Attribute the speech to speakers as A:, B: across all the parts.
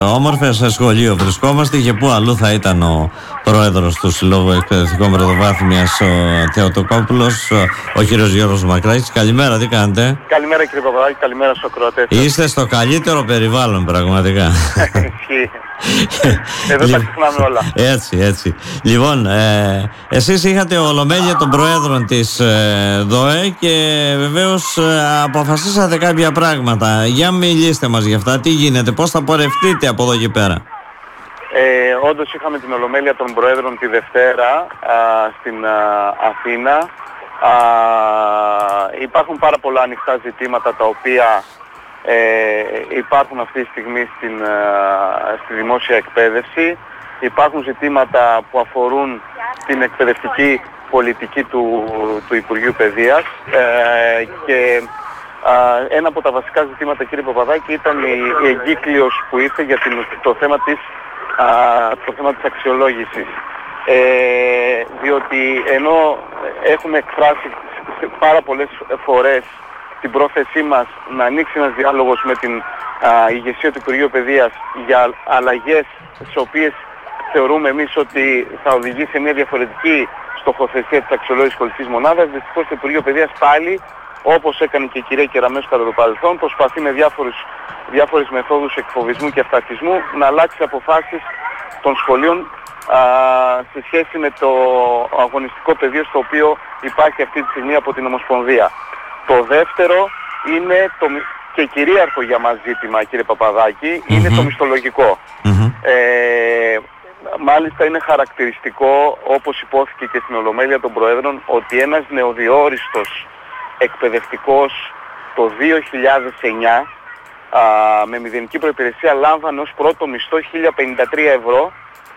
A: Όμορφα σε σχολείο βρισκόμαστε και πού αλλού θα ήταν ο πρόεδρος του Συλλόγου Εκπαιδευτικών Πρωτοβάθμιας, ο Θεοτοκόπουλος, ο κύριος Γιώργος Μακράκης. Καλημέρα, τι κάνετε?
B: Καλημέρα κύριε Παπαδάκη, καλημέρα στους ακροατές.
A: Είστε στο καλύτερο περιβάλλον πραγματικά.
B: Εδώ τα ξεχνάμε όλα.
A: Έτσι. Λοιπόν, εσείς είχατε ολομέλεια των προέδρων της ΔΟΕ και βεβαίως αποφασίσατε κάποια πράγματα. Για μιλήστε μας για αυτά, τι γίνεται, πώς θα πορευτείτε από εδώ και πέρα?
B: Όντως είχαμε την ολομέλεια των προέδρων τη Δευτέρα στην Αθήνα. Υπάρχουν πάρα πολλά ανοιχτά ζητήματα τα οποία υπάρχουν αυτή τη στιγμή στη δημόσια εκπαίδευση. Υπάρχουν ζητήματα που αφορούν την εκπαιδευτική πολιτική του Υπουργείου Παιδείας και ένα από τα βασικά ζητήματα, κύριε Παπαδάκη, ήταν η εγκύκλειος που ήρθε για το θέμα της αξιολόγησης. Διότι ενώ έχουμε εκφράσει πάρα πολλές φορές την πρόθεσή μας να ανοίξει ένας διάλογος με την ηγεσία του Υπουργείου Παιδείας για αλλαγές τις οποίες θεωρούμε εμείς ότι θα οδηγήσει σε μια διαφορετική στοχοθεσία της αξιολόγησης σχολικής μονάδας, δυστυχώς το Υπουργείο Παιδείας πάλι, όπως έκανε και η κυρία Κεραμέσου κατά το παρελθόν, προσπαθεί με διάφορες μεθόδους εκφοβισμού και αυταρχισμού να αλλάξει αποφάσεις των σχολείων σε σχέση με το αγωνιστικό πεδίο στο οποίο υπάρχει αυτή τη στιγμή από την Ομοσπονδία. Το δεύτερο είναι και κυρίαρχο για μας ζήτημα, κύριε Παπαδάκη, είναι το μισθολογικό. Μάλιστα είναι χαρακτηριστικό, όπως υπόθηκε και στην Ολομέλεια των Προέδρων, ότι ένας νεοδιόριστος εκπαιδευτικός το 2009 με μηδενική προϋπηρεσία λάμβανε ως πρώτο μισθό 1.053 ευρώ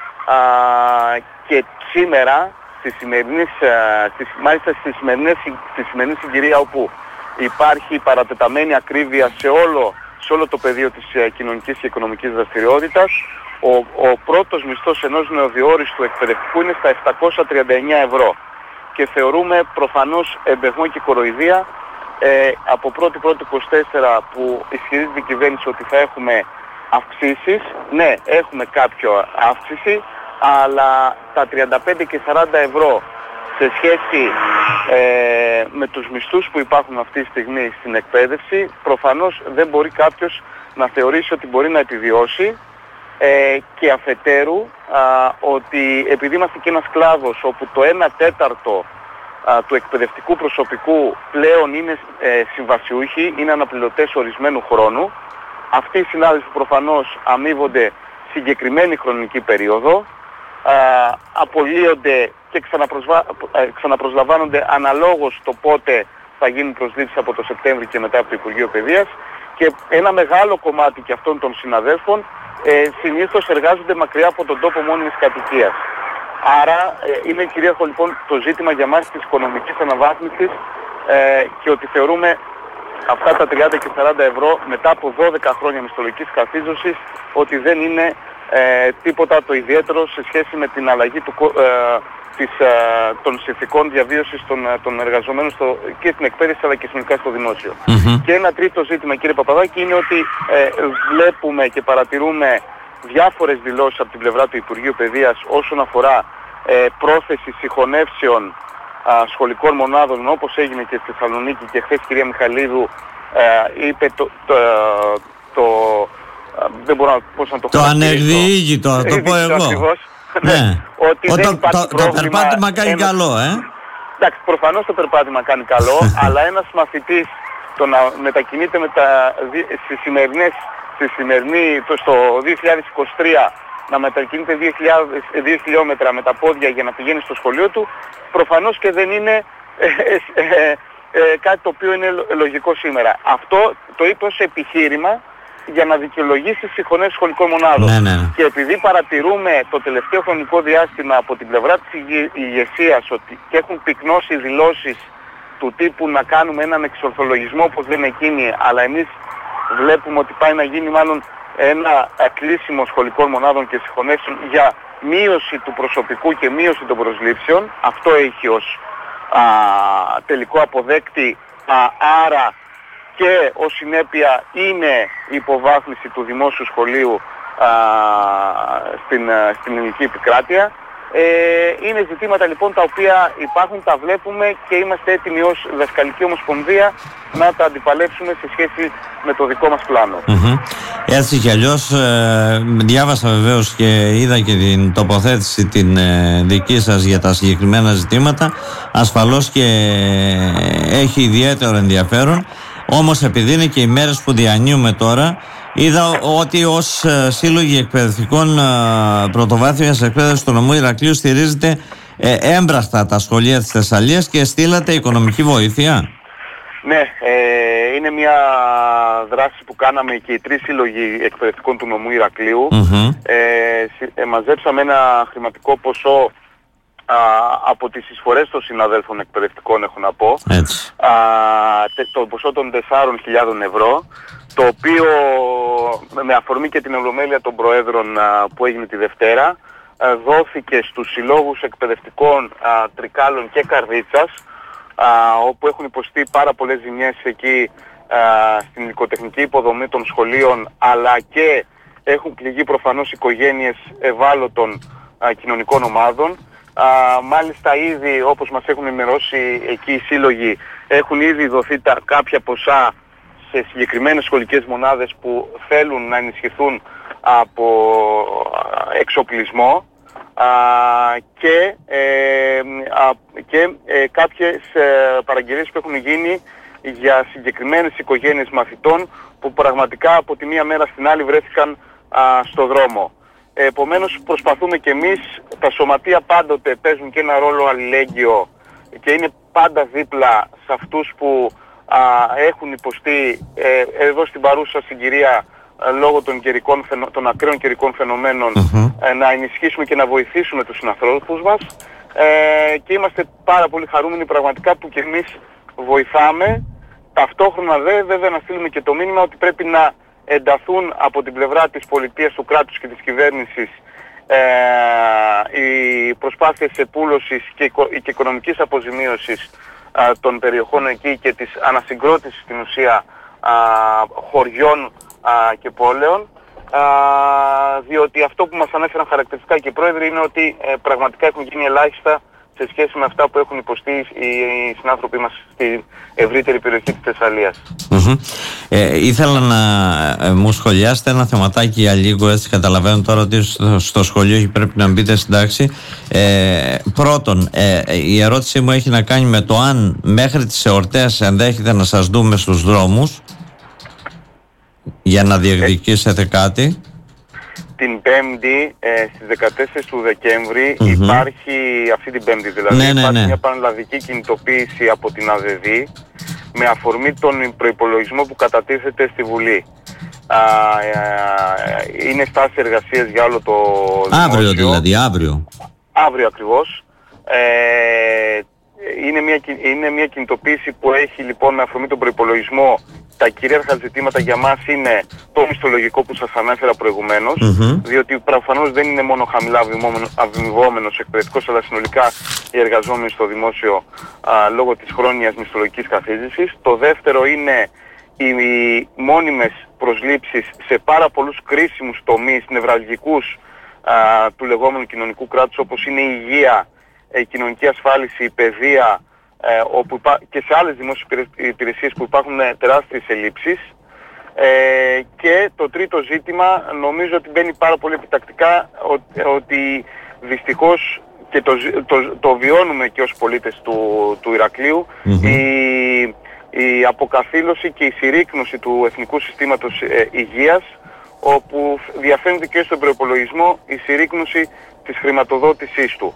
B: και σήμερα μάλιστα στη σημερινή συγκυρία όπου υπάρχει παρατεταμένη ακρίβεια σε όλο το πεδίο της κοινωνικής και οικονομικής δραστηριότητας, ο πρώτος μισθός ενός νεοδιόριστου εκπαιδευτικού είναι στα 739 ευρώ και θεωρούμε προφανώς εμπεγμό και κοροϊδία από 1η-1η-24 που ισχυρίζεται η κυβέρνηση ότι θα έχουμε αυξήσεις. Ναι, έχουμε κάποιο αύξηση, αλλά τα 35 και 40 ευρώ σε σχέση με τους μισθούς που υπάρχουν αυτή τη στιγμή στην εκπαίδευση, προφανώς δεν μπορεί κάποιος να θεωρήσει ότι μπορεί να επιβιώσει και αφετέρου ότι επειδή είμαστε και ένας κλάδος όπου το 1/4 του εκπαιδευτικού προσωπικού πλέον είναι συμβασιούχοι, είναι αναπληρωτές ορισμένου χρόνου, αυτοί οι συνάδελφοι προφανώς αμείβονται συγκεκριμένη χρονική περίοδο, απολύονται και ξαναπροσλαμβάνονται αναλόγως το πότε θα γίνουν προσλήψεις από το Σεπτέμβρη και μετά από το Υπουργείο Παιδείας, και ένα μεγάλο κομμάτι και αυτών των συναδέλφων συνήθως εργάζονται μακριά από τον τόπο μόνιμης κατοικίας. Άρα είναι κυρίαρχο λοιπόν το ζήτημα για μας της οικονομικής αναβάθμισης και ότι θεωρούμε αυτά τα 30 και 40 ευρώ μετά από 12 χρόνια μισθολογικής καθίζωσης ότι δεν είναι τίποτα το ιδιαίτερο σε σχέση με την αλλαγή των συνθηκών διαβίωσης των εργαζομένων και στην εκπαίδευση αλλά και συνολικά στο δημόσιο. Και ένα τρίτο ζήτημα, κύριε Παπαδάκη, είναι ότι βλέπουμε και παρατηρούμε διάφορες δηλώσεις από την πλευρά του Υπουργείου Παιδείας όσον αφορά πρόθεση συγχωνεύσεων σχολικών μονάδων, όπως έγινε και στη Θεσσαλονίκη, και χθες η κυρία Μιχαλίδου είπε δεν μπορώ να το
A: ανεκδιήγητο, θα το πω εγώ. Ναι.
B: Ότι δεν υπάρχει
A: το περπάτημα κάνει καλό,
B: Εντάξει, προφανώς το περπάτημα κάνει καλό, αλλά ένας μαθητής το να μετακινείται στο 2023 να μετακινείται 2 χιλιόμετρα με τα πόδια για να πηγαίνει στο σχολείο του, προφανώς και δεν είναι κάτι το οποίο είναι λογικό σήμερα. Αυτό το είπε ως επιχείρημα για να δικαιολογήσει συγχωνεύσεις σχολικών μονάδων.
A: Ναι.
B: Και επειδή παρατηρούμε το τελευταίο χρονικό διάστημα από την πλευρά της ηγεσίας ότι και έχουν πυκνώσει δηλώσεις του τύπου να κάνουμε έναν εξορθολογισμό όπως λένε εκείνοι, αλλά εμείς βλέπουμε ότι πάει να γίνει μάλλον ένα κλείσιμο σχολικών μονάδων και συγχωνεύσεων για μείωση του προσωπικού και μείωση των προσλήψεων. Αυτό έχει ως τελικό αποδέκτη, άρα και ως συνέπεια είναι η υποβάθμιση του δημόσιου σχολείου στην ελληνική επικράτεια. Είναι ζητήματα λοιπόν τα οποία υπάρχουν, τα βλέπουμε και είμαστε έτοιμοι ως δασκαλική ομοσπονδία να τα αντιπαλέψουμε σε σχέση με το δικό μας πλάνο.
A: Έτσι κι αλλιώς διάβασα βεβαίως και είδα και την τοποθέτηση την δική σας για τα συγκεκριμένα ζητήματα. Ασφαλώς και έχει ιδιαίτερο ενδιαφέρον, όμως επειδή είναι και οι μέρες που διανύουμε τώρα, είδα ότι ως σύλλογοι εκπαιδευτικών πρωτοβάθμιας εκπαίδευσης του νομού Ηρακλείου στηρίζετε έμπραστα τα σχολεία της Θεσσαλίας και στείλατε οικονομική βοήθεια.
B: Ναι, είναι μια δράση που κάναμε και οι 3 σύλλογοι εκπαιδευτικών του νομού Ηρακλείου. Μαζέψαμε ένα χρηματικό ποσό από τις εισφορές των συναδέλφων εκπαιδευτικών, έχω να πω. Το ποσό των 4.000 ευρώ, το οποίο με αφορμή και την ολομέλεια των Προέδρων που έγινε τη Δευτέρα, δόθηκε στους συλλόγους εκπαιδευτικών Τρικάλων και Καρδίτσας, όπου έχουν υποστεί πάρα πολλές ζημιές εκεί στην υλικοτεχνική υποδομή των σχολείων, αλλά και έχουν πληγεί προφανώς οικογένειες ευάλωτων κοινωνικών ομάδων. Μάλιστα ήδη, όπως μας έχουν ενημερώσει εκεί οι σύλλογοι, έχουν ήδη δοθεί κάποια ποσά σε συγκεκριμένες σχολικές μονάδες που θέλουν να ενισχυθούν από εξοπλισμό και κάποιες παραγγελίες που έχουν γίνει για συγκεκριμένες οικογένειες μαθητών που πραγματικά από τη μία μέρα στην άλλη βρέθηκαν στο δρόμο. Επομένως προσπαθούμε και εμείς, τα σωματεία πάντοτε παίζουν και ένα ρόλο αλληλέγγυο και είναι πάντα δίπλα σε αυτούς που έχουν υποστεί εδώ στην παρούσα συγκυρία λόγω των ακραίων καιρικών φαινομένων να ενισχύσουμε και να βοηθήσουμε τους συνανθρώπους μας, και είμαστε πάρα πολύ χαρούμενοι πραγματικά που και εμείς βοηθάμε. Ταυτόχρονα βέβαια να στείλουμε και το μήνυμα ότι πρέπει να ενταθούν από την πλευρά της πολιτείας, του κράτους και της κυβέρνησης οι προσπάθειες επούλωσης και οικονομικής αποζημίωσης των περιοχών εκεί και της ανασυγκρότησης στην ουσία χωριών και πόλεων, διότι αυτό που μας ανέφεραν χαρακτηριστικά και οι πρόεδροι είναι ότι πραγματικά έχουν γίνει ελάχιστα σε σχέση με αυτά που έχουν υποστεί οι συνάνθρωποι μας στην ευρύτερη περιοχή της Θεσσαλίας.
A: Ήθελα να μου σχολιάσετε ένα θεματάκι για λίγο, έτσι καταλαβαίνω τώρα ότι στο σχολείο και πρέπει να μπείτε στην τάξη. Πρώτον, η ερώτησή μου έχει να κάνει με το αν μέχρι τις εορτές ενδέχεται να σας δούμε στους δρόμους για να διεκδικήσετε κάτι. Την
B: Πέμπτη, στις 14 του Δεκέμβρη, υπάρχει, αυτή την Πέμπτη δηλαδή, υπάρχει μια πανελλαδική κινητοποίηση από την ΑΔΔ με αφορμή τον προϋπολογισμό που κατατίθεται στη Βουλή. Είναι στάση εργασίας για όλο το
A: αύριο δημόσιο. Δηλαδή,
B: Αύριο ακριβώς. Είναι μια κινητοποίηση που έχει λοιπόν με αφορμή τον προϋπολογισμό. Τα κυρίαρχα ζητήματα για μας είναι το μισθολογικό που σας ανέφερα προηγουμένως, διότι προφανώς δεν είναι μόνο χαμηλά αμοιβόμενος εκπαιδευτικός, αλλά συνολικά οι εργαζόμενοι στο δημόσιο λόγω της χρόνιας μισθολογικής καθίζησης. Το δεύτερο είναι οι μόνιμες προσλήψεις σε πάρα πολλούς κρίσιμους τομείς νευραλγικούς του λεγόμενου κοινωνικού κράτους, όπως είναι η υγεία, η κοινωνική ασφάλιση, η παιδεία, και σε άλλες δημόσιες υπηρεσίες που υπάρχουν τεράστιες ελλείψεις. Και το τρίτο ζήτημα νομίζω ότι μπαίνει πάρα πολύ επιτακτικά, ότι δυστυχώς και το βιώνουμε και ως πολίτες του Ηρακλείου, η αποκαθήλωση και η συρρίκνωση του Εθνικού Συστήματος Υγείας, όπου διαφαίνεται και στον προϋπολογισμό η συρρίκνωση της χρηματοδότησής του.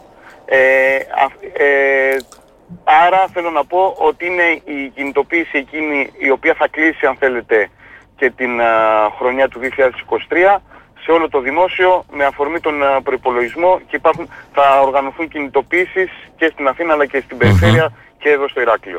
B: Άρα θέλω να πω ότι είναι η κινητοποίηση εκείνη η οποία θα κλείσει, αν θέλετε, και την χρονιά του 2023 σε όλο το δημόσιο με αφορμή τον προϋπολογισμό, και θα οργανωθούν κινητοποίησεις και στην Αθήνα αλλά και στην περιφέρεια και εδώ στο Ηράκλειο.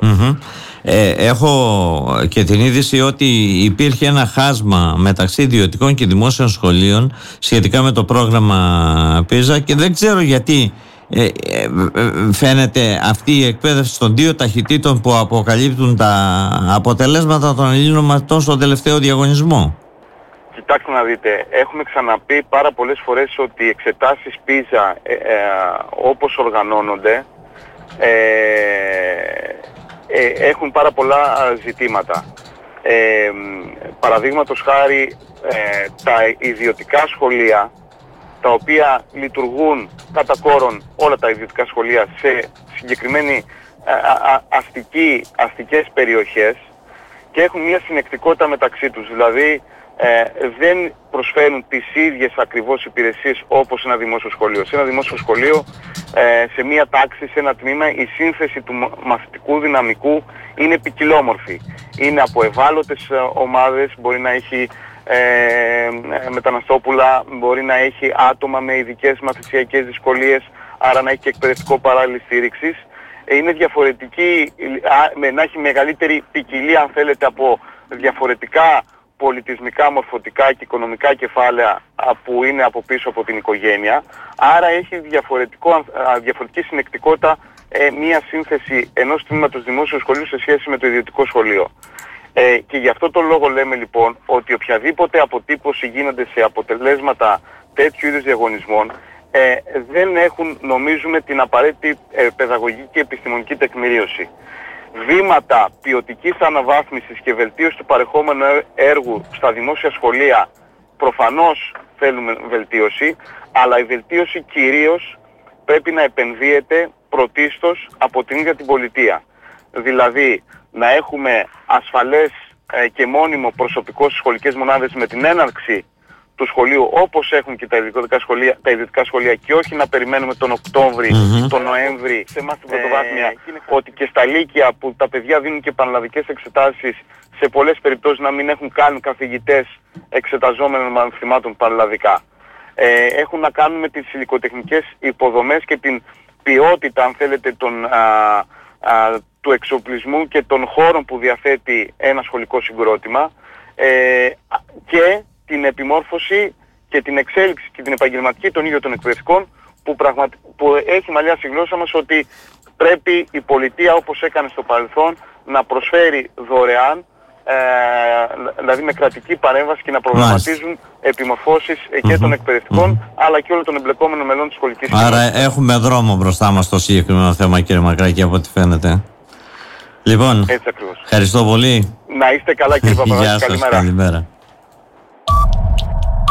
A: Έχω και την είδηση ότι υπήρχε ένα χάσμα μεταξύ ιδιωτικών και δημόσιων σχολείων σχετικά με το πρόγραμμα PISA και δεν ξέρω γιατί φαίνεται αυτή η εκπαίδευση των δύο ταχυτήτων που αποκαλύπτουν τα αποτελέσματα των Ελλήνων μαθητών στον τελευταίο διαγωνισμό.
B: Κοιτάξτε να δείτε, έχουμε ξαναπεί πάρα πολλές φορές ότι οι εξετάσεις PISA όπως οργανώνονται έχουν πάρα πολλά ζητήματα. Παραδείγματος χάρη, τα ιδιωτικά σχολεία, τα οποία λειτουργούν κατά κόρον όλα τα ιδιωτικά σχολεία σε συγκεκριμένη αστικές περιοχές και έχουν μια συνεκτικότητα μεταξύ τους, δηλαδή δεν προσφέρουν τις ίδιες ακριβώς υπηρεσίες όπως ένα δημόσιο σχολείο. Σε ένα δημόσιο σχολείο, σε μια τάξη, σε ένα τμήμα, η σύνθεση του μαθητικού δυναμικού είναι ποικιλόμορφη. Είναι από ευάλωτες ομάδες, μπορεί να έχει μεταναστόπουλα, μπορεί να έχει άτομα με ειδικές μαθησιακές δυσκολίες, άρα να έχει και εκπαιδευτικό παράλληλη στήριξης. Είναι διαφορετική, να έχει μεγαλύτερη ποικιλία, αν θέλετε, από διαφορετικά πολιτισμικά, μορφωτικά και οικονομικά κεφάλαια που είναι από πίσω από την οικογένεια. Άρα έχει διαφορετική συνεκτικότητα μία σύνθεση ενός τμήματος δημόσιου σχολείου σε σχέση με το ιδιωτικό σχολείο. Και γι' αυτό τον λόγο λέμε λοιπόν ότι οποιαδήποτε αποτύπωση γίνονται σε αποτελέσματα τέτοιου είδους διαγωνισμών δεν έχουν, νομίζουμε, την απαραίτητη παιδαγωγική και επιστημονική τεκμηρίωση. Βήματα ποιοτικής αναβάθμισης και βελτίωση του παρεχόμενου έργου στα δημόσια σχολεία προφανώς θέλουμε βελτίωση, αλλά η βελτίωση κυρίως πρέπει να επενδύεται πρωτίστως από την ίδια την πολιτεία. Δηλαδή να έχουμε ασφαλές και μόνιμο προσωπικό στις σχολικές μονάδες με την έναρξη του σχολείου, όπως έχουν και τα ιδιωτικά σχολεία, και όχι να περιμένουμε τον Οκτώβρη, τον Νοέμβρη, σε εμάς την πρωτοβάθμια, ότι και στα λύκεια που τα παιδιά δίνουν και πανελλαδικές εξετάσεις, σε πολλές περιπτώσεις να μην έχουν καν καθηγητές εξεταζόμενων μαθημάτων πανελλαδικά. Έχουν να κάνουν με τις υλικοτεχνικές υποδομές και την ποιότητα, αν θέλετε, του εξοπλισμού και των χώρων που διαθέτει ένα σχολικό συγκρότημα, και την επιμόρφωση και την εξέλιξη και την επαγγελματική των ίδιων των εκπαιδευτικών, που έχει μαλλιάσει η γλώσσα μας ότι πρέπει η πολιτεία, όπως έκανε στο παρελθόν, να προσφέρει δωρεάν, δηλαδή με κρατική παρέμβαση, και να προγραμματίζουν επιμορφώσεις και των εκπαιδευτικών αλλά και όλων των εμπλεκόμενων μελών της σχολικής κοινότητας.
A: Άρα έχουμε δρόμο μπροστά μας στο συγκεκριμένο θέμα, κύριε Μακράκη, από ό,τι φαίνεται. Λοιπόν,
B: έτσι ακριβώς.
A: Ευχαριστώ πολύ.
B: Να είστε καλά, κύριε Παπαδάκη.
A: Γεια σας, καλημέρα.